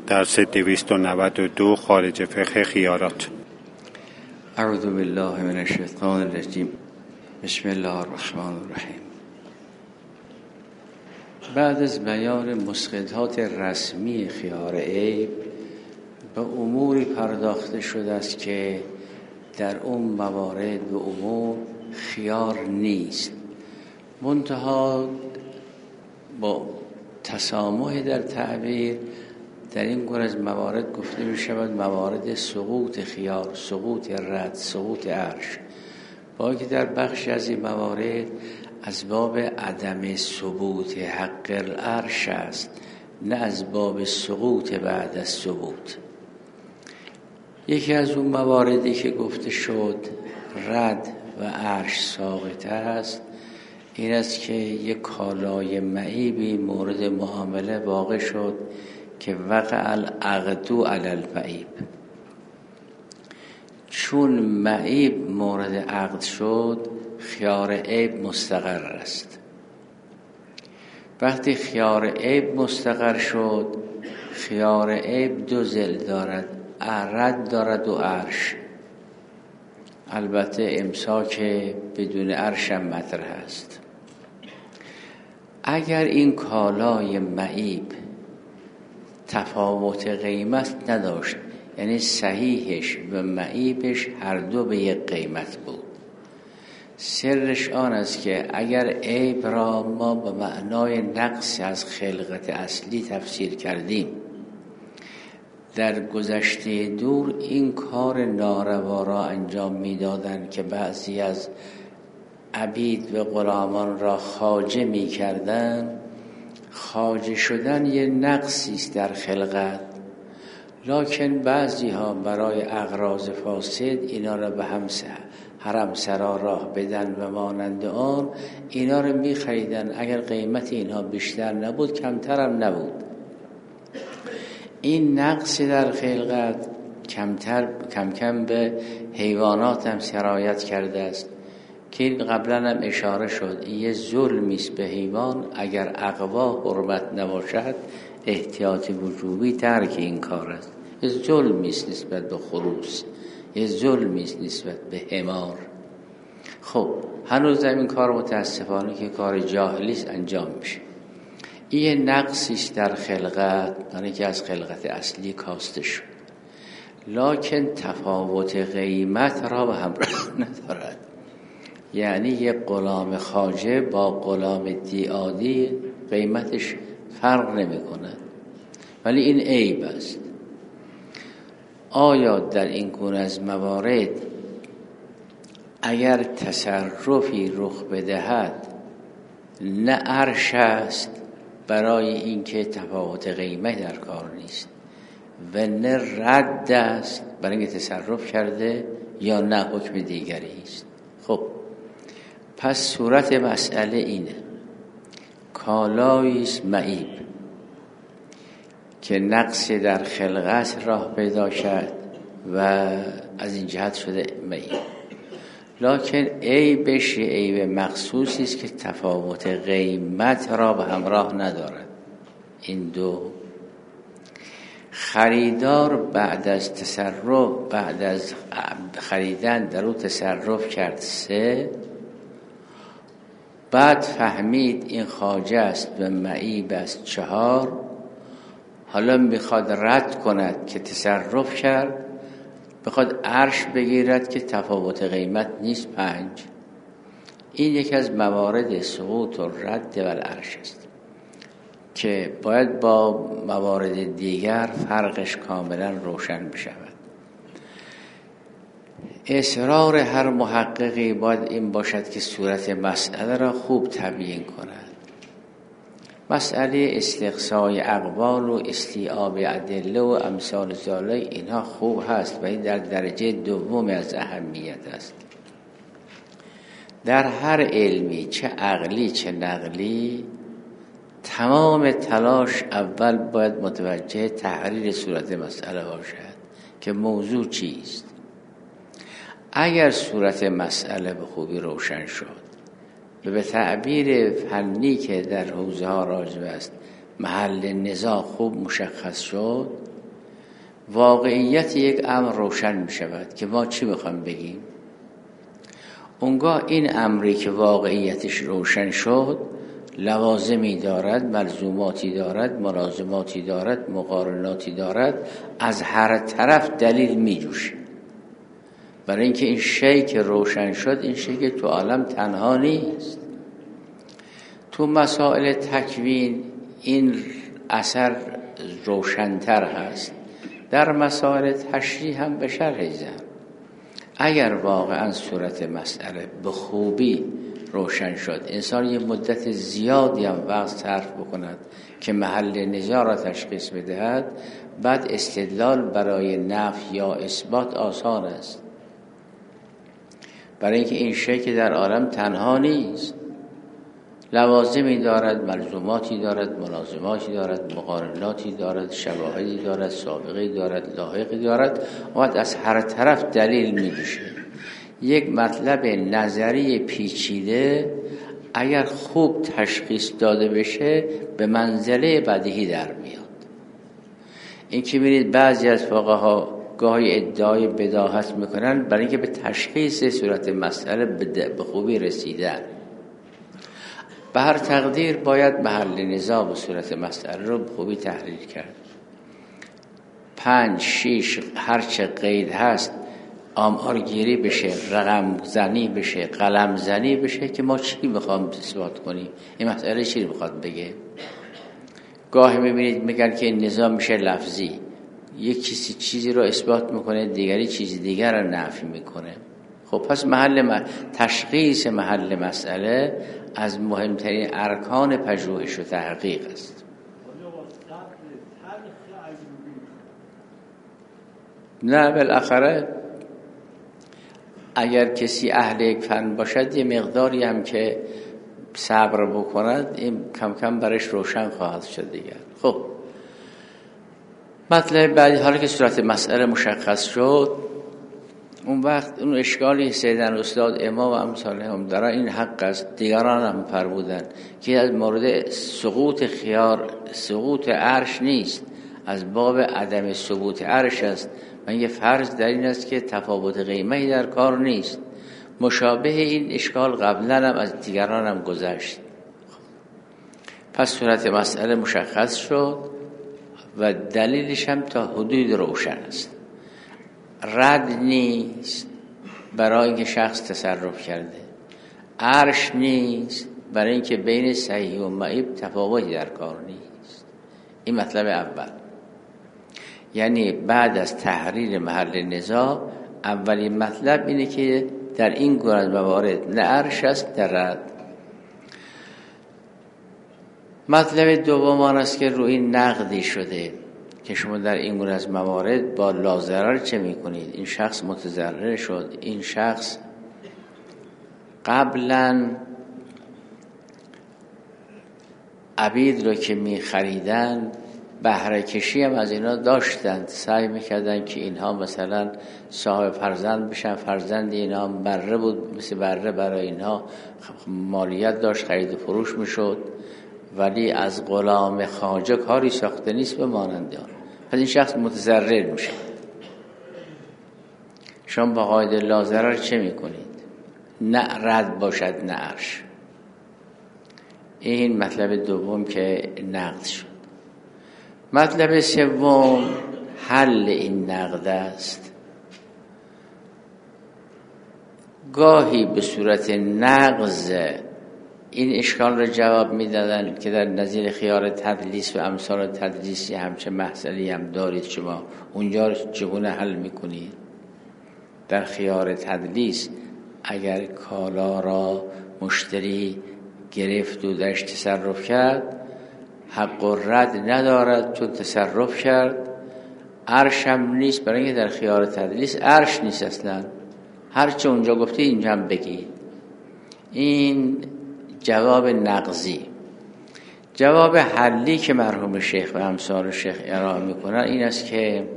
درس 292 خارج فقه خیارات. اعوذ بالله من الشیطان الرجیم. بسم الله الرحمن الرحیم. بعد از بیان مسقطات رسمی خیار عیب به اموری پرداخته شده است که در اون موارد به امور خیار نیست، منتها با تسامح در تعبیر در این گونه از موارد گفته می شود موارد سقوط خیار، سقوط رد، سقوط عرش، با که در بخش از این موارد از باب عدم ثبوت حق العرش است، نه از باب سقوط بعد از ثبوت. یکی از اون مواردی که گفته شد رد و عرش ساقط است این است که یک کالای معیبی مورد معامله واقع شد که وقع العقد علی المعیب. چون معیب مورد عقد شد خیار عیب مستقر است. وقتی خیار عیب مستقر شد خیار عیب دو ظل دارد، رد دارد و عرش. البته امساک بدون عرش هم مطرح است. اگر این کالای معیب تفاوت قیمت نداشت، یعنی صحیحش و معیبش هر دو به یک قیمت بود، سرش آن است که اگر عیب را ما به معنای نقص از خلقت اصلی تفسیر کردیم، در گذشته دور این کار ناروا را انجام میدادند که بعضی از عبید و غلامان را خواجه میکردند. خواجه شدن یه نقصی است در خلقت، لکن بعضی ها برای اغراض فاسد اینا را به حرم سرا راه بدن و مانند آن اینا را میخریدن. اگر قیمت اینها بیشتر نبود کمتر هم نبود. این نقص در خلقت کم کم به حیوانات هم سرایت کرده است که این قبلا هم اشاره شد. این یه ظلمی است به حیوان. اگر اقوا حرمت نباشد احتیاط وجوبی ترک این کار است. یه ظلمی است نسبت به خروس، یه ظلمی است نسبت به حمار. خب هنوز این کار متاسفانه که کار جاهلی است انجام میشه. این نقصی است در خلقت، برای که از خلقت اصلی کاسته شد، لکن تفاوت قیمت را به همراه ندارد. یعنی یک غلام خواجه با غلام دیعادی قیمتش فرق نمی کند، ولی این عیب است. آیا در این گونه از موارد اگر تصرفی رخ بدهد نه عرش است برای اینکه تفاوت قیمت در کار نیست و نه رد است برای اینکه تصرف کرده، یا نه حکم دیگری است؟ خب پس صورت مسئله اینه: کالایی است معیب که نقص در خلقت راه پیدا کرد و از این جهت شده معیب، لکن عیبش عیب مخصوصی است که تفاوت قیمت را به همراه ندارد. این دو. خریدار بعد از تصرف، بعد از خریدن در او تصرف کرد 3، بعد فهمید این خواجه است و معیب است 4، حالا میخواد رد کند که تصرف کرد، بخواد عرش بگیرد که تفاوت قیمت نیست 5. این یکی از موارد سقوط و رد و العرش است که باید با موارد دیگر فرقش کاملا روشن بشود. اصرار هر محققی باید این باشد که صورت مسئله را خوب تبیین کند. مسئله استقصای اقوال و استیعاب ادله و امثال ذالک اینها خوب هست و این در درجه دوم از اهمیت است. در هر علمی چه عقلی چه نقلی تمام تلاش اول باید متوجه تحلیل صورت مسئله باشد که موضوع چیست. اگر صورت مسئله به خوبی روشن شد و به تعبیر فنی که در حوزه ها راجع است محل نزاع خوب مشخص شد، واقعیت یک امر روشن می شود که ما چی میخوایم بگیم. اونگاه این امری که واقعیتش روشن شد لوازمی دارد، ملزوماتی دارد، ملازماتی دارد، مقارناتی دارد، از هر طرف دلیل می جوشه. برای اینکه این شی که روشن شد این شی که تو عالم تنها نیست. تو مسائل تکوین این اثر روشن‌تر هست، در مسائل تشریح هم به شرح زن. اگر واقعا صورت مسئله به خوبی روشن شد، انسان یه مدت زیادی هم وقت صرف بکند که محل نزاع را تشخیص بدهد، بعد استدلال برای نفی یا اثبات آسان است. برای اینکه این شی که در عالم تنها نیست، لوازمی دارد، ملزوماتی دارد، ملازماتی دارد، مقارناتی دارد، شواهدی دارد، سابقه دارد، لاحقی دارد، و از هر طرف دلیل می‌جوشه. یک مطلب نظری پیچیده اگر خوب تشخیص داده بشه به منزله بدیهی در میاد. این که می‌بینید بعضی از فقها گاهی ادعای بداهت میکنن برای اینکه به تشخیص صورت مسئله به خوبی رسیدن. به هر تقدیر باید محل نزاع و صورت مسئله رو به خوبی تحلیل کرد. 5 6 هرچه قید هست آمارگیری بشه، رقم زنی بشه، قلم زنی بشه که ما چی میخوام اثبات کنیم، این مسئله چی میخواد بگه. گاهی میبینید میگن که این نظام میشه لفظی، یک چیزی رو اثبات میکنه، دیگری چیز دیگر رو نفی میکنه. خب پس تشخیص محل مسئله از مهمترین ارکان پژوهش و تحقیق است. نه بالاخره اگر کسی اهل یک فن باشد یه مقداری هم که صبر بکند این کم کم برش روشن خواهد شد دیگر. خب مطلب بعدی، حالا که صورت مسئله مشخص شد، اون وقت اون اشکالی سیدن استاد امام و امثال هم داره، این حق است، دیگران هم فرمودن که از مورد سقوط عرش نیست، از باب عدم ثبوت عرش است. من یه فرض در این است که تفاوت قیمتی در کار نیست. مشابه این اشکال قبلا هم از دیگران هم گذشت. پس صورت مسئله مشخص شد و دلیلش هم تا حدود روشن است. رد نیست برای اینکه شخص تصرف کرده، عرش نیست برای اینکه بین صحیح و معیب تفاوتی در کار نیست. این مطلب اول. یعنی بعد از تحریر محل نزاع اولین مطلب اینه که در این گونه از موارد نه عرش است نه رد. مطلب دوم آن است که روی نقدی شده که شما در این گونه از موارد با لاضرر چه میکنید. این شخص متضرر شد، این شخص قبلا عبید رو که میخریدن بهره کشی هم از اینا داشتند، سعی میکردن که اینها مثلا صاحب فرزند بشن، فرزند اینا هم بره بود، مثل بره برای اینها مالیت داشت، خرید و فروش میشد، ولی از غلام خواجه کاری ساخته نیست به مانند آن. پس این شخص متضرر میشه. شما با قاعده لاضرر چه میکنید؟ نه رد باشد نه عرش. این مطلب دوم که نقد شد. مطلب سوم حل این نقد است. گاهی به صورت نقض این اشکال را جواب میدادن که در نظیر خیار تدلیس و امثال تدلیسی همچه مسئله هم دارید، شما اونجا چگونه حل میکنید؟ در خیار تدلیس اگر کالا را مشتری گرفت و درش تصرف کرد، حق و رد ندارد چون تصرف کرد. عرش هم نیست برای اینکه در خیار تدلیس عرش نیست اصلا، هرچه اونجا گفتی اینجا هم بگید. این جواب نقضی. جواب حلی که مرحوم شیخ و امثال شیخ ارائه میکنن این است که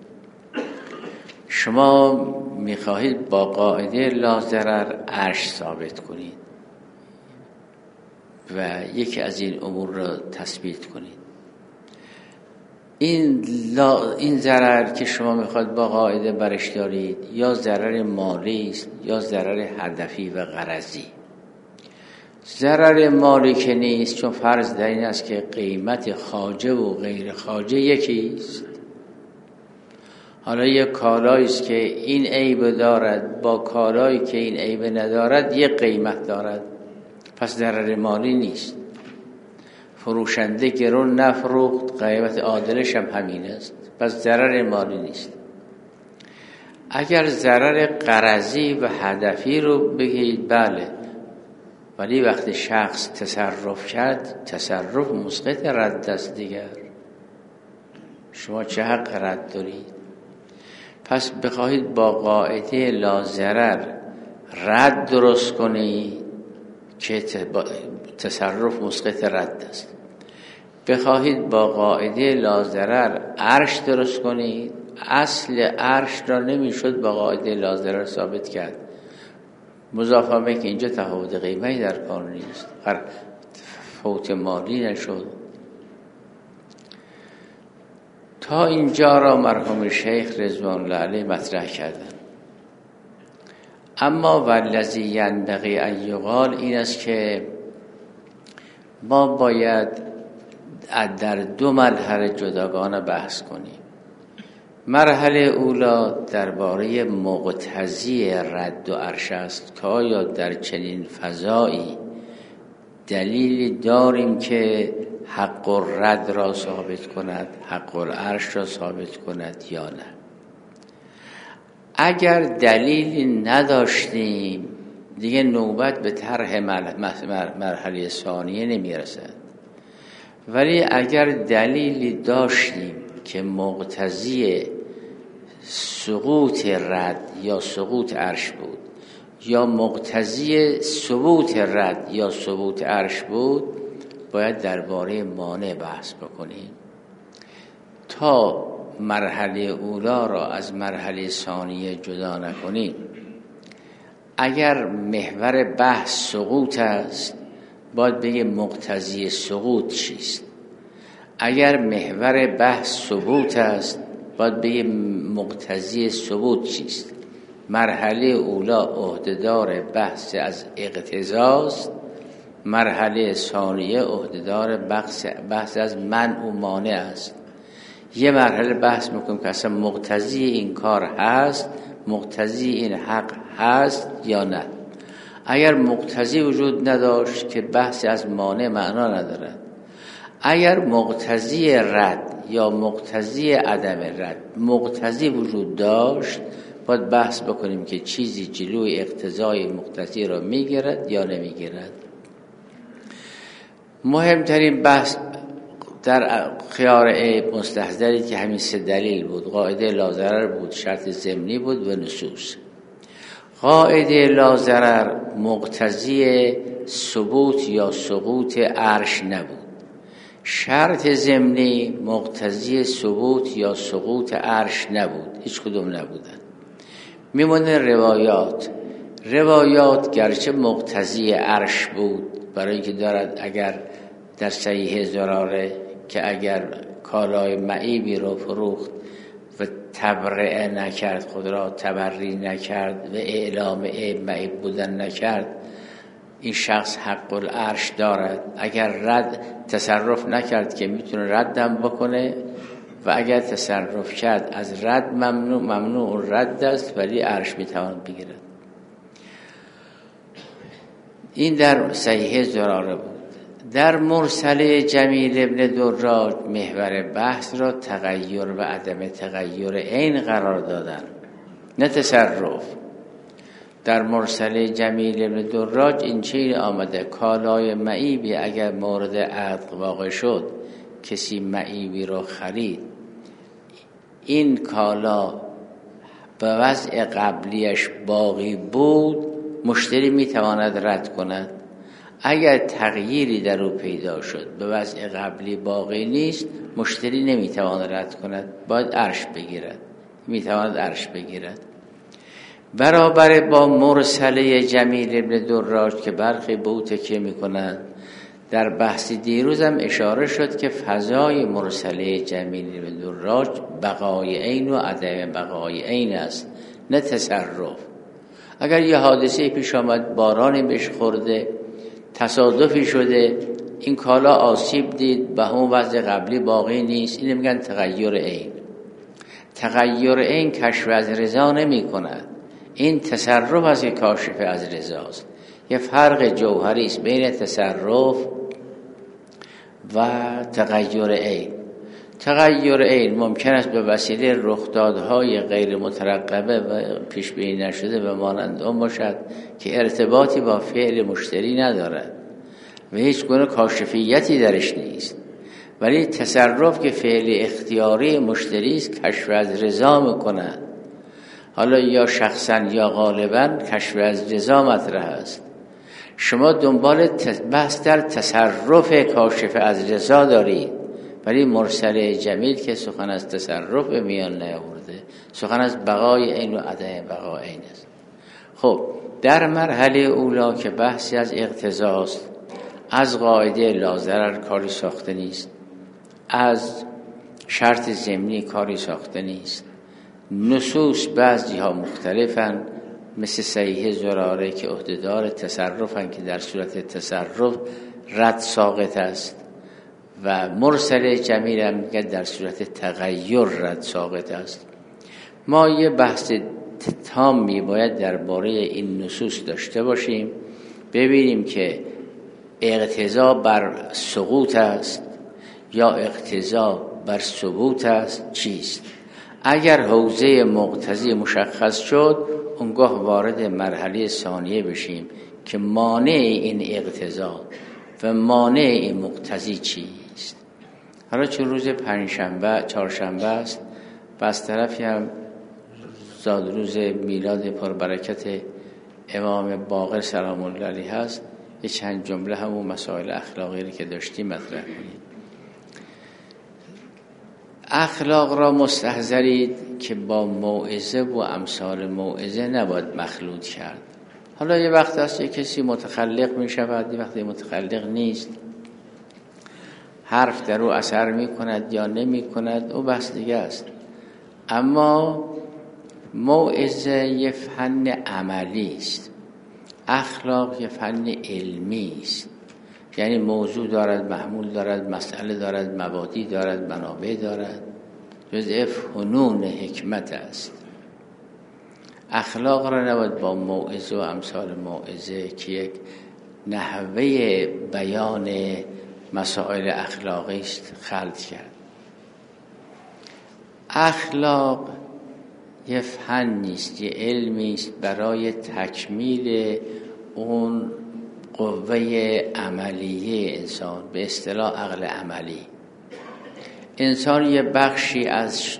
شما میخواهید با قاعده لا ضرر عرش ثابت کنید و یکی از این امور را تثبیت کنید. این ضرر که شما میخواد با قاعده برش دارید یا ضرر مالی است یا ضرر هدفی و غرضی. ضرر مالی که نیست، چون فرض در این است که قیمت خواجه و غیر خواجه یکی است. حالا یک کالایی است که این عیب دارد با کالایی که این عیب ندارد یک قیمت دارد، پس ضرر مالی نیست. فروشنده گرون نفروخت، قیمت عادلش هم همین است، پس ضرر مالی نیست. اگر ضرر غرضی و هدفی رو بگید بله، ولی وقتی شخص تصرف کرد، تصرف مسقط رد است دیگر. شما چه حق رد دارید؟ پس بخواهید با قاعده لاضرر رد درست کنید که تصرف مسقط رد است. بخواهید با قاعده لاضرر عرش درست کنید، اصل عرش را نمیشد با قاعده لاضرر ثابت کرد. مضافه که اینجا تفاوت قیمتی در کار نیست، فوت مالی نشد. تا اینجا را مرحوم شیخ رضوان الله علیه مطرح کردن. اما والذی ینبغی ان یقال این است که ما باید در دو مرحله جداگانه بحث کنیم. مرحله اولا درباره مقتضی رد و عرش است که آیا در چنین فضایی دلیلی داریم که حق الرد را ثابت کند، حق العرش را ثابت کند یا نه. اگر دلیلی نداشتیم دیگه نوبت به طرح مرحله ثانیه نمیرسد. ولی اگر دلیلی داشتیم که مقتضی سقوط رد یا سقوط عرش بود یا مقتضی ثبوت رد یا ثبوت عرش بود، باید درباره مانع بحث بکنیم تا مرحله اولا را از مرحله ثانیه جدا نکنیم. اگر محور بحث سقوط است باید بگه مقتضی سقوط چیست. اگر محور بحث ثبوت است باید بگه مقتضی ثبوت چیست. مرحله اولا عهدهدار بحث از اقتضاست، مرحله ثانیه عهدهدار بحث از منع و مانع است. یه مرحله بحث میکنیم که اصلا مقتضی این کار هست، مقتضی این حق هست یا نه. اگر مقتضی وجود نداشت که بحث از مانع معنا ندارد. اگر مقتضی رد یا مقتضی عدم رد مقتضی وجود داشت باید بحث بکنیم که چیزی جلوی اقتضای مقتضی را میگیرد یا نمیگیرد. مهمترین بحث در خیار عیب مستحضری که همین سه دلیل بود: قاعده لاضرر بود، شرط ضمنی بود و نصوص. قاعده لاضرر مقتضی ثبوت یا سقوط عرش نبود. شرط ضمنی مقتضی ثبوت یا سقوط عرش نبود، هیچ کدوم نبودن. میمونه روایات گرچه مقتضی عرش بود، برای اینکه دارد اگر در صحیح زراره که اگر کالای معیبی رو فروخت و تبرئه نکرد، خود را تبری نکرد و اعلام عیب معیب بودن نکرد، این شخص حق العرش دارد. اگر رد تصرف نکرد که میتونه ردم بکنه و اگر تصرف کرد از رد ممنوع رد است، ولی عرش میتواند بگیرد. این در صحیح زراره بود. در مرسله جمیل ابن دراج محور بحث را تغییر و عدم تغییر عین قرار دادن، نه تصرف. در مرسله جمیل ابن دراج این چیز آمده: کالای معیبی اگر مورد عقد واقع شد، کسی معیبی رو خرید، این کالا به وضع قبلیش باقی بود، مشتری میتواند رد کند. اگر تغییری در او پیدا شد به وضع قبلی باقی نیست، مشتری نمیتواند رد کند، باید عرش بگیرد، میتواند عرش بگیرد. برابر با مرسله جمیل ابن دراج که برخی به او تکیه میکنند، در بحث دیروز هم اشاره شد که فضای مرسله جمیل و دراج بقای عین و عدم بقای عین است، نه تصرف. اگر یه حادثه پیش آمد، بارانی بهش خورده، تصادفی شده، این کالا آسیب دید، به همون وضع قبلی باقی نیست، اینو میگن تغییر عین. تغییر عین کشف از رضا نمی کند، این تصرف از کاشف از رضاست. یه فرق جوهری است بین تصرف و تغییر عین. تغییر عین ممکن است به وسیله رخدادهای غیر مترقبه و پیش بینی نشده و مانند آن باشد که ارتباطی با فعل مشتری ندارد و هیچ گونه کاشفیتی درش نیست. ولی تصرف که فعل اختیاری مشتری است، کشف از رضا میکند. حالا یا شخصا یا غالبا کشف از رضا مطرح است. شما دنبال بحث در تصرف کاشف از رضا دارید، ولی مرسله جمیل که سخن از تصرف به میان نیاورده، سخن از بقای عین و عدم بقای عین است. خب در مرحله اولا که بحثی از اقتضاست، از قاعده لاضرر کاری ساخته نیست، از شرط ضمنی کاری ساخته نیست. نصوص بعضی ها مختلفن، مثل صحیح زراره که عهدهدار تصرفن که در صورت تصرف رد ساقط است، و مرسل جمیل هم میگه در صورت تغییر رد ساقط است. ما یه بحث تامی باید درباره این نصوص داشته باشیم، ببینیم که اقتضا بر سقوط است یا اقتضا بر ثبوت است چیست. اگر حوزه مقتضی مشخص شد، اونگاه وارد مرحله ثانیه بشیم که مانع این اقتضا و مانع این مقتضی چیست. حالا چون روز پنجشنبه چهارشنبه است، از طرفی هم زاد روز میلاد پربرکت امام باقر سلام الله علیه هست، یه چند جمله همون مسائل اخلاقی که داشتیم مطرح کنیم. اخلاق را مستحضرید که با موعظه و امثال موعظه نباید مخلوط کرد. حالا یه وقت هست یه کسی متخلق می شود، یه وقت متخلق نیست، حرف در او اثر می کند یا نمی کند، او بحث دیگه است. اما موعظه یه فن عملی است، اخلاق یه فن علمی است. یعنی موضوع دارد، محمول دارد، مسئله دارد، مبادی دارد، منابع دارد، جزء فنون حکمت است. اخلاق را نباید با موعظه و امثال موعظه که یک نحوه بیان مسائل اخلاقی است خلط کرد. اخلاق یه فن نیست، یه علمی است برای تکمیل اون قوه عملیه انسان، به اصطلاح عقل عملی. انسان یه بخشی از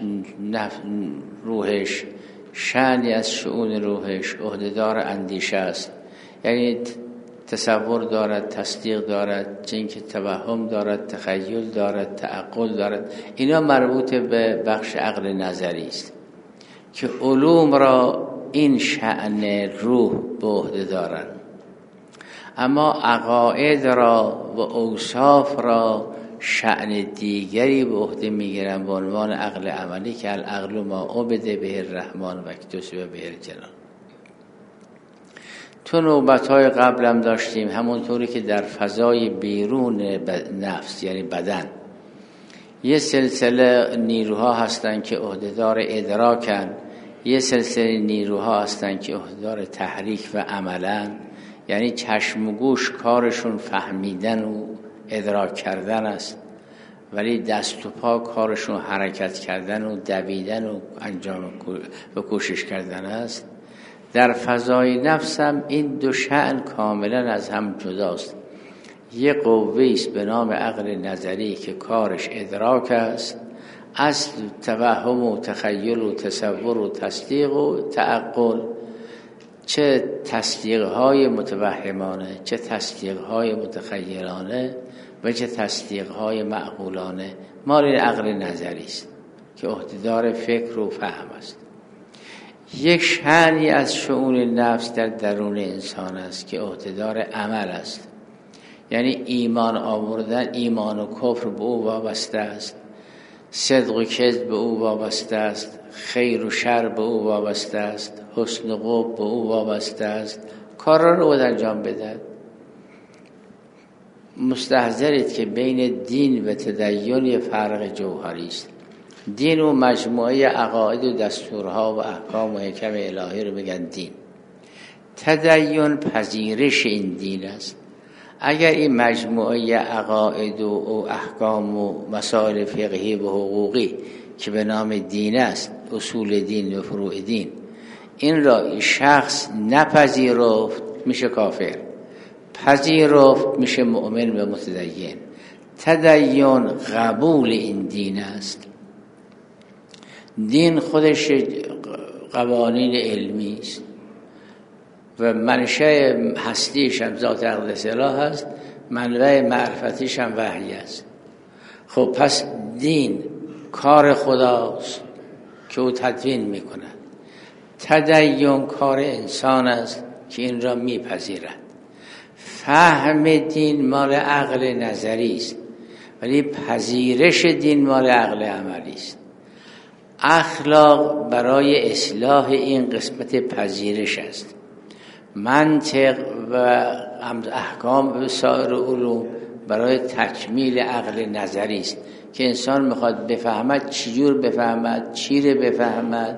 روحش، شأنی از شؤون روحش عهدهدار اندیشه است. یعنی تصور دارد، تصدیق دارد، چه اینکه توهم دارد، تخیل دارد، تعقل دارد. اینا مربوط به بخش عقل نظری است که علوم را این شأن روح به عهده دارند. اما عقاید را و اوصاف را شأن دیگری به عهده میگیرن به عنوان عقل عملی که العقل ما عبد به الرحمن و اکتسب به الجنان. تو نوبت‌های قبلم داشتیم، همونطوری که در فضای بیرون نفس یعنی بدن یه سلسله نیروها هستن که عهدهدار ادراکن، یه سلسله نیروها هستن که عهدهدار تحریک و عملن. یعنی چشم و گوش کارشون فهمیدن و ادراک کردن است، ولی دست و پا کارشون حرکت کردن و دویدن و انجام و کوشش کردن است. در فضای نفس هم این دو شأن کاملا از هم جداست. یه قوه است به نام عقل نظری که کارش ادراک است، اصل توهم و تخیل و تصور و تصدیق و تعقل، چه تصدیق‌های متوهمانه، چه تصدیق‌های متخیلانه و چه تصدیق‌های معقولانه، مال عقل نظری است که عهدهدار فکر و فهم است. یک شأنی از شؤون نفس در درون انسان است که عهدهدار عمل است. یعنی ایمان آوردن، ایمان و کفر به او وابسته است، صدق و کذب به او وابسته است، خیر و شر به او وابسته است، حسن و قبح به او وابسته است. کارا رو باید انجام بدن. مستحضرید که بین دین و تدین یه فرق جوهری است. دین و مجموعه عقاید و دستورها و احکام و حکم الهی رو بگن دین. تدین پذیرش این دین است. اگر این مجموعه عقاید و احکام و مسائل فقهی و حقوقی که به نام دین است، اصول دین و فروع دین، این را شخص نپذیرفت میشه کافر، پذیرفت میشه مؤمن و متدین. تدین قبول این دین است. دین خودش قوانین علمی است و منشأ هستیش هم ذات اقدس اله است، منبع معرفتیش هم وحی است. خب پس دین کار خداست که او تدوین میکند. تدین کار انسان است که این را میپذیرد. فهم دین مال عقل نظری است، ولی پذیرش دین مال عقل عملی است. اخلاق برای اصلاح این قسمت پذیرش است. منطق و احکام و سایر علوم برای تکمیل عقل نظری است که انسان میخواد بفهمد چجور بفهمد، چی رو بفهمد،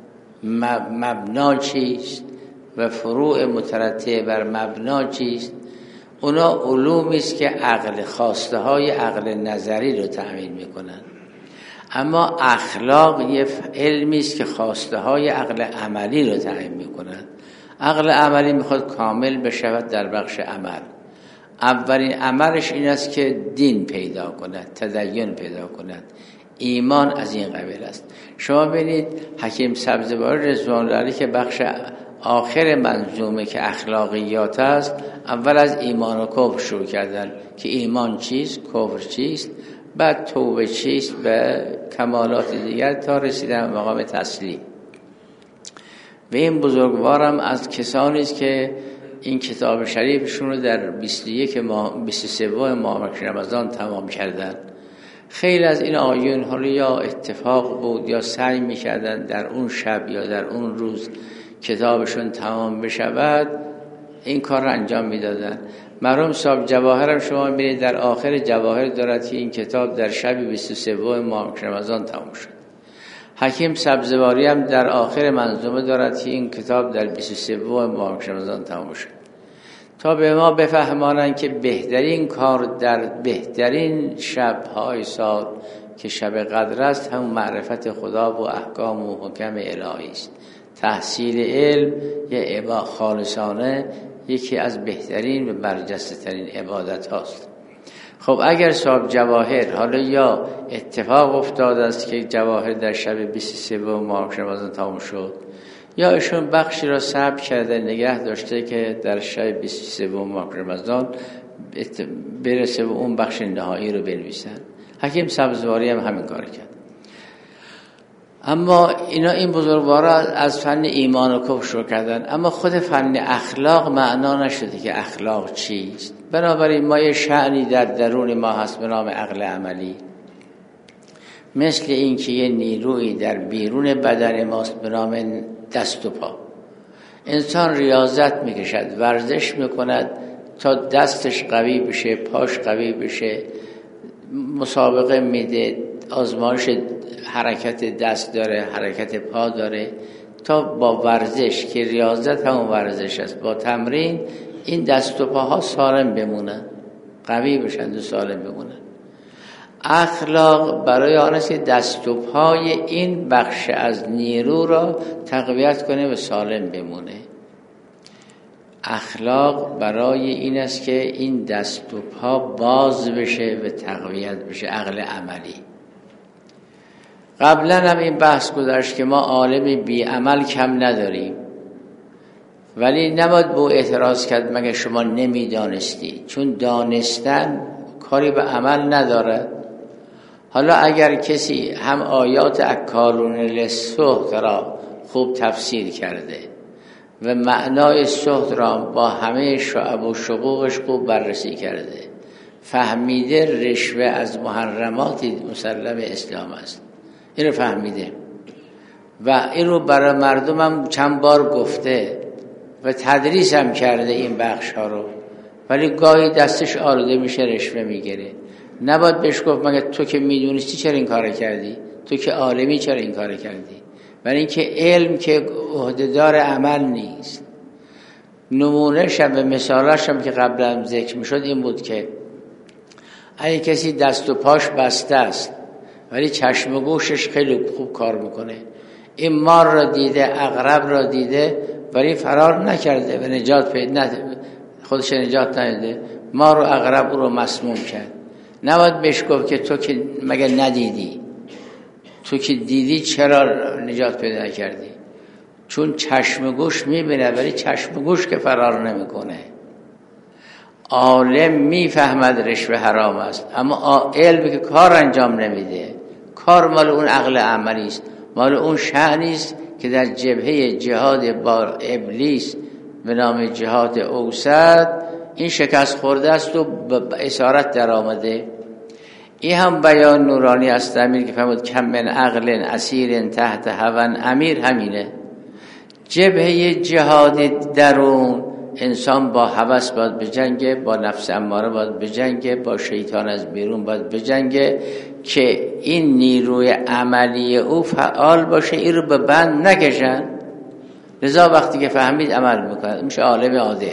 مبنا چیست و فروع مترتب بر مبنا چیست. اونا علومی است که عقل، خواسته های عقل نظری رو تأمین میکنن. اما اخلاق یه علمی است که خواسته های عقل عملی رو تأمین میکنن. عقل عملی میخواد کامل بشود در بخش عمل. اولین عملش این است که دین پیدا کند، تدین پیدا کند. ایمان از این قبیل است. شما ببینید حکیم سبزواری رضوان الله علیه که بخش آخر منظومه که اخلاقیات است، اول از ایمان و کفر شروع کردن که ایمان چیست، کفر چیست، بعد توبه چیست و کمالات دیگر تا رسیدن به مقام تسلیم. و این بزرگوارم از کسانی است که این کتاب شریفشون رو در 23 ماه رمضان تمام کردن. خیلی از این آیون حالا یا اتفاق بود یا سعی می‌کردن در اون شب یا در اون روز کتابشون تمام بشود، این کار رو انجام میدادن. مرحوم صاحب جواهرم شما می‌بینید در آخر جواهر دارد که این کتاب در شب 23 ماه رمضان تمام شد. حکیم سبزواری هم در آخر منظومه دارد که این کتاب در 23 ماه رمضان تمام شد، تا به ما بفهمانند که بهترین کار در بهترین شب‌های سال که شب قدر است همون معرفت خدا و احکام و حکم الهی است. تحصیل علم یه خالصانه یکی از بهترین و برجسته ترین عبادت هاست. خب اگر صاحب جواهر حالا یا اتفاق افتاد است که جواهر در شب 23 ماه رمضان تمام شد، یا ایشون بخشی را ثبت کرده نگه داشته که در شب 23 ماه رمضان برسه و اون بخش نهایی رو بنویسن. حکیم سبزواری هم همین کار کرد. اما این بزرگوارا از فن ایمان و کفر شروع کردن، اما خود فن اخلاق معنا نشده که اخلاق چیست. بنابراین ما یه شأنی در درون ما هست به نام عقل عملی، مثل این که یه نیروی در بیرون بدن ماست به نام دست و پا. انسان ریاضت میکشد، ورزش میکند تا دستش قوی بشه، پاش قوی بشه، مسابقه میده، آزمایش حرکت دست داره، حرکت پا داره، تا با ورزش که ریاضت همون ورزش است، با تمرین این دست و پاها سالم بمونن، قوی بشن و سالم بمونن. اخلاق برای آن است که دست و پای این بخش از نیرو را تقویت کنه و سالم بمونه. اخلاق برای این است که این دست و پا باز بشه و تقویت بشه. عقل عملی. قبلا هم این بحث گذاشت که ما عالم بی عمل کم نداریم، ولی نباید به اعتراض کرد مگه شما نمیدانستی، چون دانستن کاری به عمل ندارد. حالا اگر کسی هم آیات اکالون للسحت را خوب تفسیر کرده و معنای سهد را با همه شعب و شقوقش خوب بررسی کرده، فهمیده رشوه از محرمات مسلم اسلام است، این رو فهمیده و این رو برای مردم هم چند بار گفته و تدریس هم کرده این بخش ها رو، ولی گاهی دستش آلوده میشه رشوه میگیره. نباید بهش گفت مگه تو که میدونستی چرا این کار کردی، تو که عالمی چرا این کار کردی، ولی اینکه علم که عهدهدار عمل نیست. نمونه شب مثالاش هم که قبلا ذکر میشد این بود که اگه کسی دست و پاش بسته است ولی چشم و گوشش خیلی خوب کار میکنه، این مار را دیده، عقرب را دیده ولی فرار نکرده و نجات پیدا خودش نجات نداده، مار و عقرب او رو مسموم کرد. نباید بهش گفت که تو که مگه ندیدی، تو که دیدی چرا نجات پیدا کردی؟ چون چشم و گوش میبینه ولی چشم و گوش که فرار نمیکنه. عالم میفهمد رشوه حرام است، اما علم که کار انجام نمیده. کار مال اون عقل عملی است، مال اون شأنی است که در جبهه جهاد با ابلیس به نام جهاد اوسط این شکست خورده است و به اسارت در آمده. این هم بیان نورانی است امیر که فرمود کم من عقل اسیر تحت هوى امیر، همینه. جبهه جهاد درون انسان با هوس باید بجنگه، با نفس اماره باید بجنگه، با شیطان از بیرون باید بجنگه که این نیروی عملی او فعال باشه، این رو به بند نکشن. لذا وقتی که فهمید عمل میکنه میشه عالم عادل.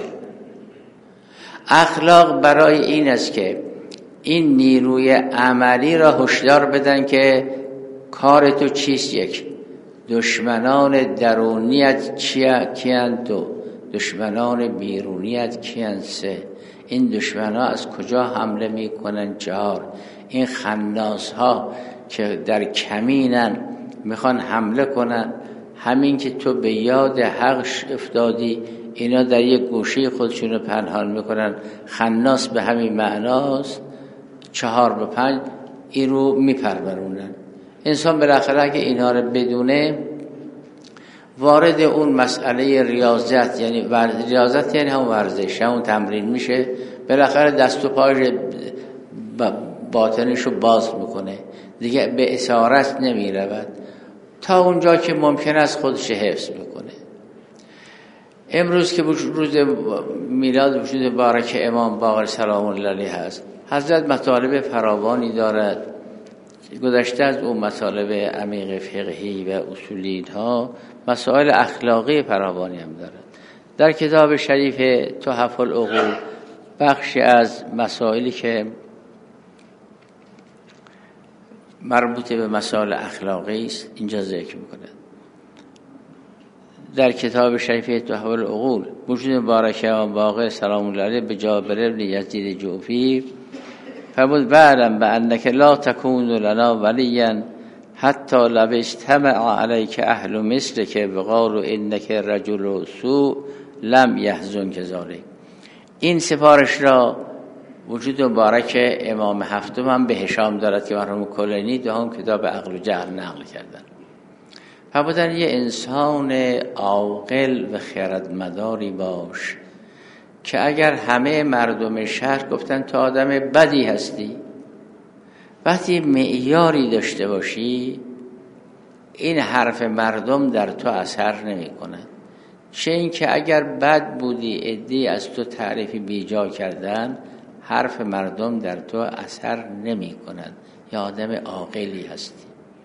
اخلاق برای این است که این نیروی عملی را هشدار بدن که کار تو چیست. یک، دشمنان درونیت کیند؟ دو، دشمنان بیرونیت کیند؟ سه، این دشمنان از کجا حمله میکنن؟ چهار، این خناس ها که در کمینن میخوان حمله کنن، همین که تو به یاد حق افتادی اینا در یک گوشه خودشون رو پنهان میکنن. خناس به همین معناست. 4 به 5 این رو میپرورونن. انسان بالاخره اگه اینا رو بدونه وارد اون مسئله ریاضت، یعنی ریاضت یعنی هم ورزش، هم تمرین میشه، بالاخره دست و پای باطنش رو باز میکنه، دیگه به اسارت نمی رود تا اونجا که ممکن است خودش حفظ میکنه. امروز که روز میلاد وجود بارک امام باقر سلام الله علیه هست، حضرت مطالب فراوانی دارد. گذشته از اون مطالب عمیق فقهی و اصولی ها، مسائل اخلاقی فراوانی هم دارد. در کتاب شریف تحف العقول بخشی از مسائلی که مربوط به مسائل اخلاقی است اینجا ذکر میکنه. در کتاب شریف تحف العقول وجود مبارک امام باقر سلام الله علیه به جابر بن یزید جعفی فرمود بعلم بانک لا تکون لنا ولیا حتی لو اجتمع علیک اهل مثلک وقالوا انک رجل سوء لم یحزنک ذلک. این سفارش را وجود مبارک امام هفتم هم به هشام دارد که مرحوم کلینی دهم کتاب عقل و جهل نقل کردن. فرمودن یه انسان عاقل و خردمداری باش که اگر همه مردم شهر گفتن تو آدم بدی هستی، وقتی معیاری داشته باشی این حرف مردم در تو اثر نمی کنند. چه این که اگر بد بودی عده‌ای از تو تعریفی بیجا کردن، حرف مردم در تو اثر نمی کنند، یا آدم عاقلی هستی.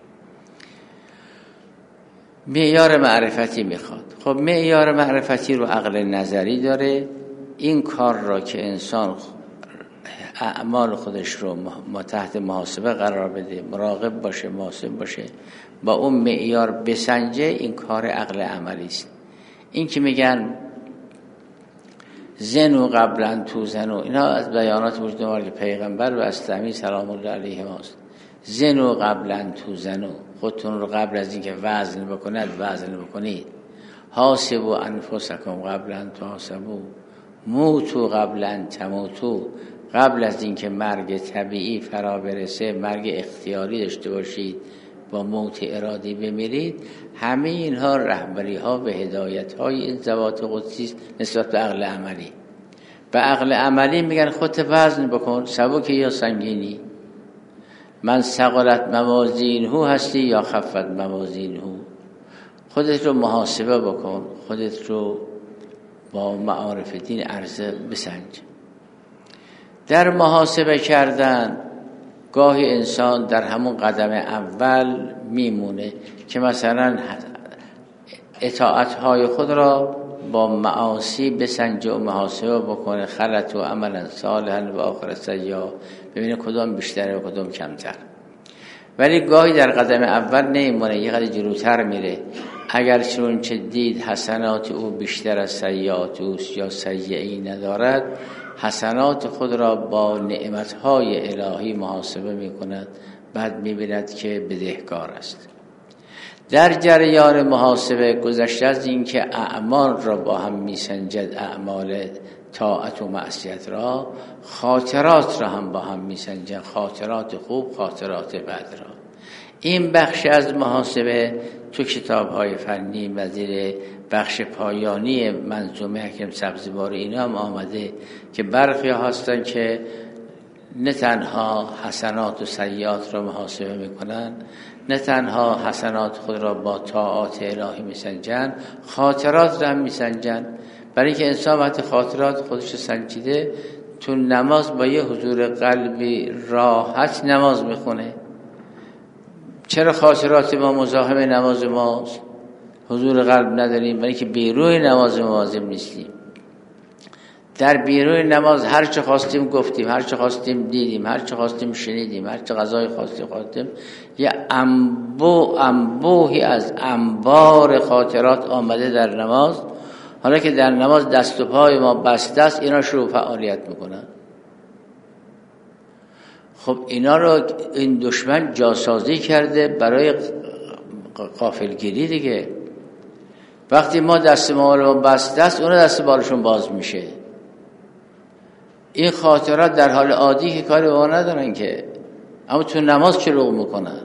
معیار معرفتی میخواد. خب معیار معرفتی رو عقل نظری داره. این کار را که انسان اعمال خودش رو تحت محاسبه قرار بده، مراقب باشه، محاسب باشه، با اون معیار بسنجه، این کار عقل عملی است. این که میگن زنو قبلا تو زنو، اینا از بیانات وجود مبارک پیغمبر و اسلامی سلام الله علیه ماست. زنو قبلا تو زنو، خودتون رو قبل از اینکه وزن بکنید وزن بکنید. حاسبوا انفسکم قبلا تحاسبوا، موتو قبلا تموتو، قبل از اینکه مرگ طبیعی فرا برسه مرگ اختیاری داشته باشید، به با موت ارادی بمیرید، همه اینها رهبری ها و هدایت های این ذوات قدسی نسبت به عقل عملی. به عقل عملی میگن خودت وزن بکن، سبک یا سنگینی، من ثقلت موازینه هستی یا خفت موازینه. خودت رو محاسبه بکن، خودت رو با معارف دین عرضه بسنج. در محاسبه کردن گاهی انسان در همون قدم اول میمونه که مثلا اطاعت‌های خود را با معاصی بسنجه و محاسبه بکنه، خلط و عملا صالحا و آخر سیئا، ببینه کدام بیشتره و کدام کمتر. ولی گاهی در قدم اول نمیمونه، یه قدر جلوتر میره. اگر چون چه دید حسنات او بیشتر از سیئات اوست یا سیئه‌ای ندارد، حسنات خود را با نعمتهای الهی محاسبه میکند، بعد میبیند که بدهکار است. در جریان محاسبه گذشته از این که اعمال را با هم میسنجد، اعمال طاعت و معصیت را، خاطرات را هم با هم میسنجد، خاطرات خوب، خاطرات بد را. این بخش از محاسبه تو کتاب‌های فنی و زیر بخش پایانی منظومه حکیم سبزواری اینا هم آمده که برخی هستن که نه تنها حسنات و سیئات را محاسبه میکنن، نه تنها حسنات خود را با طاعات الهی میسنجن، خاطرات را هم میسنجن. برای اینکه انسان وقتی خاطرات خودش رو سنجیده، تو نماز با یه حضور قلبی راحت نماز میخونه. چرا خاطرات ما مزاحم نماز ماست؟ حضور قلب نداریم، برای اینکه بیروی نماز مواظب نیستیم. در بیروی نماز هر چه خواستیم گفتیم، هر چه خواستیم دیدیم، هر چه خواستیم شنیدیم، هر چه غذای خواستیم، یه انبوهی از انبار خاطرات آمده در نماز. حالا که در نماز دست و پای ما بسته است، اینا شروع فعالیت میکنن. خب اینا رو این دشمن جاسازی کرده برای غافلگیری دیگه. وقتی ما دست ما رو بسته است، اونا دست بالشون باز میشه. این خاطرات در حال عادی که کاری با ندارن که، اما تو نماز شروع میکنن.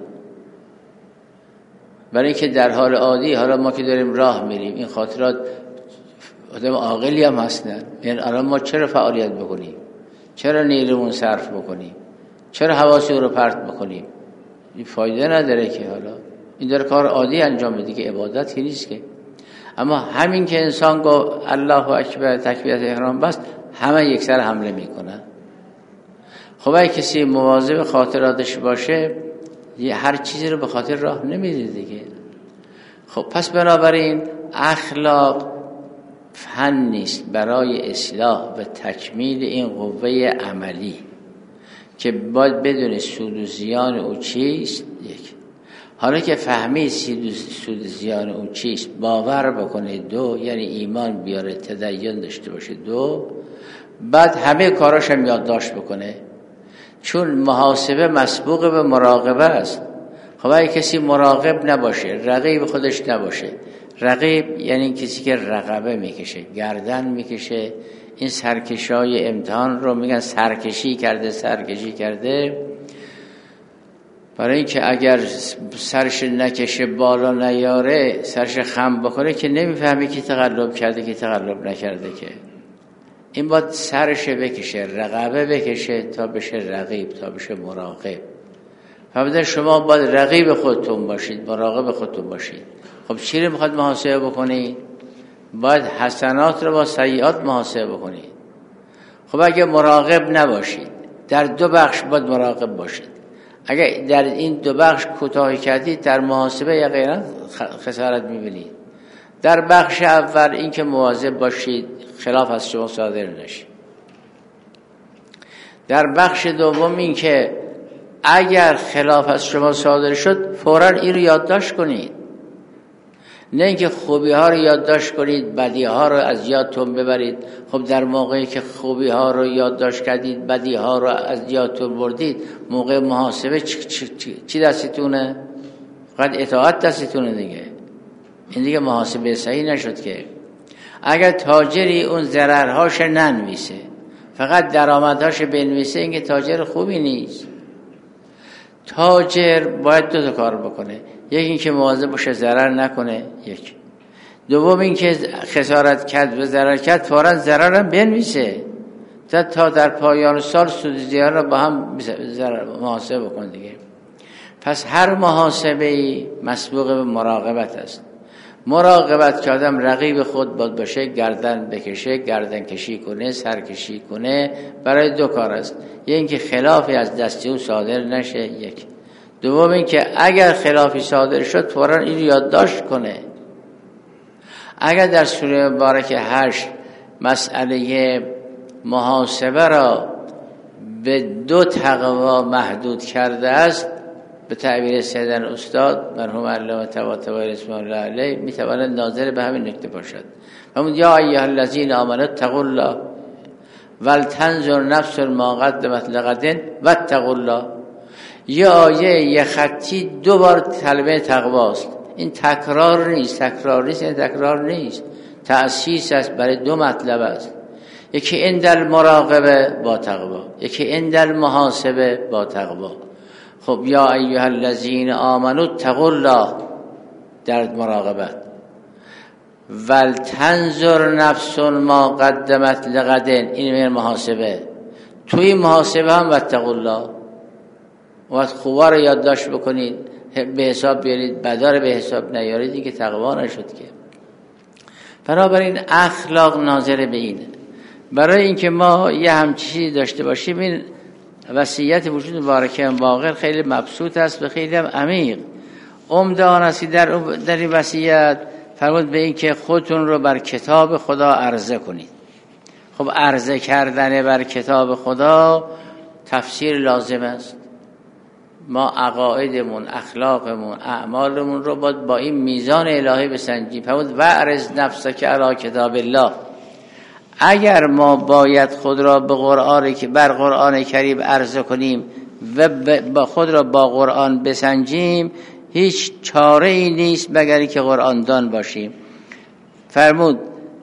برای اینکه در حال عادی، حالا ما که داریم راه میریم، این خاطرات آدم عاقلی هم هستن، یعنی الان ما چرا فعالیت بکنیم؟ چرا نیرومون صرف بکنیم؟ چرا حواسی رو پرت بکنیم؟ این فایده نداره که. حالا این در کار عادی انجام بده که عبادت که نیست که. اما همین که انسان گفت الله اکبر، تکبیرت احرام بست، همه یک سر حمله میکنن. خب اگه کسی مواظب خاطراتش باشه، هر چیزی رو به خاطر راه نمیده دیگه. خب پس بنابراین اخلاق فن نیست برای اصلاح و تکمیل این قوه عملی که باید بدون سود و زیان او چیست. یک، حالا که فهمید سود و زیان او چیست، باور بکنه. دو، یعنی ایمان بیاره، تدین داشته باشه. دو، بعد همه کاراش هم یادداشت بکنه، چون محاسبه مسبوق به مراقبه است. خب اگه کسی مراقب نباشه، رقیب خودش نباشه، رقیب یعنی کسی که رقبه میکشه، گردن میکشه، این سرکشای امتحان رو میگن سرکشی کرده، برای اینکه اگر سرش نکشه، بالا نیاره، سرش خم بکنه که نمیفهمی کی تقلب کرده کی تقلب نکرده. که این باید سرش بکشه، رقبه بکشه تا بشه رقیب، تا بشه مراقب. فهمیدن؟ شما باید رقیب خودتون باشید، مراقب خودتون باشید. خب چی رو میخواد محاسبه بکنید؟ باید حسنات رو با سیئات محاسبه بکنید. خب اگه مراقب نباشید، در دو بخش باید مراقب باشید. اگه در این دو بخش کوتاهی کردید، در محاسبه یقینا خسارت میبینید. در بخش اول این که مواظب باشید خلاف از شما صادر نشه. در بخش دوم این که اگر خلاف از شما صادر شد، فوراً این رو یادداشت کنید. نه اینکه خوبی ها رو یادداشت کنید، بدی ها رو از یادتون ببرید. خب در موقعی که خوبی ها رو یادداشت کردید، بدی ها رو از یادتون بردید، موقع محاسبه چی دستتونه؟ فقط اطاعت دستتونه دیگه. این دیگه محاسبه صحیح نشد که. اگر تاجری اون ضررهاش ننویسه، فقط درآمدهاش بنویسه، اینکه تاجر خوبی نیست. تاجر باید دو تا کار بکنه، یکی اینکه مواظب باشه ضرر نکنه، یک دوم اینکه خسارت کرد و ضرر کرد فوراً ضررم بنویسه تا در پایان سال سود زیان رو با هم محاسبه بکن دیگه. پس هر محاسبه‌ای مسبوق به مراقبت است. مراقبت که آدم رقیب خود باشه، گردن بکشه، گردن کشی کنه، سر کشی کنه، برای دو کار است. یکی اینکه خلافی از دست او صادر نشه، یک دوم اینکه اگر خلافی صادر شد فوراً این یادداشت کنه. اگر در سوره مبارکه 8 مسئله محاسبه را به 2 تقوا محدود کرده است، به تعبیر سیدن استاد مرحوم علامه طباطبایی رحمه الله علیه میتواند ناظر به همین نکته باشد. همون یا ایها الذین آمنوا اتقوا الله ولتنظر نفس ما قدمت لغد واتقوا الله. یه آیه یه خطی 2 بار کلمه تقواست. این تکرار نیست، تأسیس است برای 2 مطلب است. یکی عند المراقبه با تقوا، یکی عند المحاسبه با تقوا. خب یا ایها الذین آمنوا اتقوا الله در مراقبت، ولتنظر نفس ما قدمت لغد این محاسبه. توی محاسبه هم اتقوا الله، وقت خوبا رو یادداشت بکنید، به حساب بیارید، بدا رو به حساب نیارید، این که تقوا نشد که. بنابراین اخلاق ناظر به اینه. برای اینکه ما یه همچیزی داشته باشیم، این وصیت وجود مبارکه باقر خیلی مبسوط است و خیلی هم عمیق. عمده آن است در این وصیت فرمود به این که خودتون رو بر کتاب خدا عرضه کنید. خب عرضه کردن بر کتاب خدا تفسیر لازم است. ما عقایدمون، اخلاقمون، اعمالمون رو باید با این میزان الهی بسنجیم. فرمود وعرض نفسک علی کتاب الله. اگر ما باید خود را به قرآن که بر قرآن کریم عرضه کنیم و خود را با قرآن بسنجیم، هیچ چاره ای نیست مگر که قرآن دان باشیم. فرمود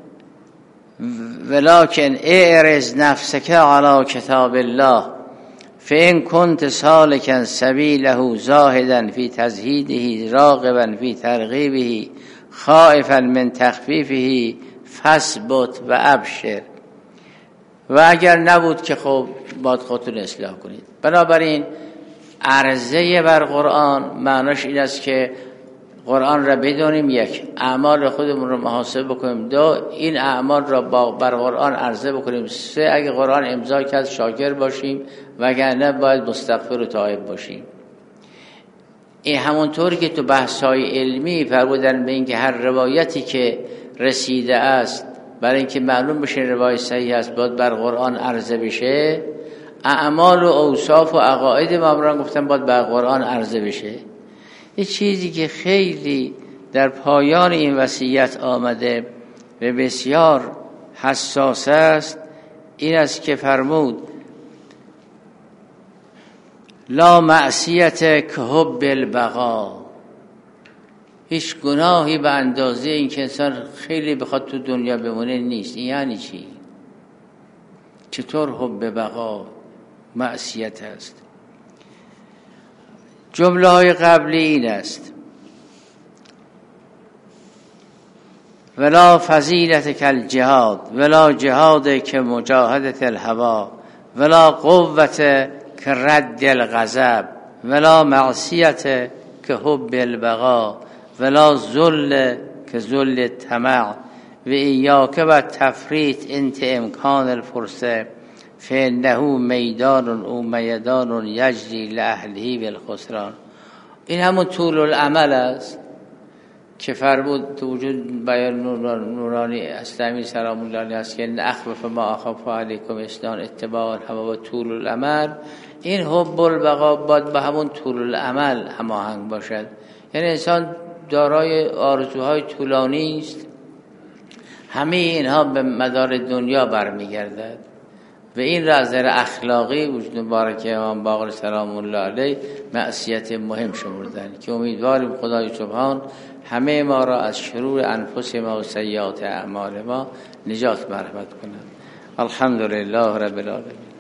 ولکن اعرض نفسک علی کتاب الله فإن كنت سالكا سبيله زاهدا في تزهيده راغبا في ترغيبه خائفا من تخفيفه فثبت و ابشر. و اگر نبود که خب باید خودتون اصلاح کنید. بنابراین عرضه بر قرآن معناش این است که قرآن را بدونیم، یک اعمال خودمون رو محاسبه بکنیم، 2 این اعمال را بر قرآن عرضه بکنیم، 3 اگه قرآن امضا کرد شاکر باشیم، وگرنه باید مستغفر و تائب باشیم. این همونطور که تو بحث‌های علمی فرمودن به این که هر روایتی که رسیده است برای اینکه معلوم بشه روایت صحیح است باید بر قرآن عرضه بشه، اعمال و اوصاف و عقاید ماموران گفتن باید بر قرآن عرضه بشه. یه چیزی که خیلی در پایان این وصیت آمده و بسیار حساس است این است که فرمود لا معصیت که حب البقا. هیچ گناهی به اندازه این که انسان خیلی بخواد تو دنیا بمونه نیست. این یعنی چی؟ چطور حب بقا معصیت است؟ جمله های قبلی این است ولا فضیلت کالجهاد ولا جهاد که مجاهدت الهوا ولا قوت که رد الغضب ولا معصیت که حب البقا ولا ذل که ذل الطمع و ایاک و تفریط انت امکان الفرصه فانه میدان او میدان یجری لاهله بالخسران. این همون طول العمل است که فرمود تو وجود بیان نورانی اسلامی سلام الله علیه است که اخوف ما اخاف علیکم اسنان اتباع الهوا و طول العمل. این حب البقا باید با همون طول العمل هماهنگ باشد. یعنی انسان دارای آرزوهای طولانی است، همه اینها به مدار دنیا برمیگردد و این را از نظر اخلاقی وجود مبارک امام باقر سلام الله علیه معصیت مهم شمردن که امیدواریم خدای سبحان همه ما را از شرور انفس ما و سیئات اعمال ما نجات مرحمت کند. الحمدلله رب العالمین.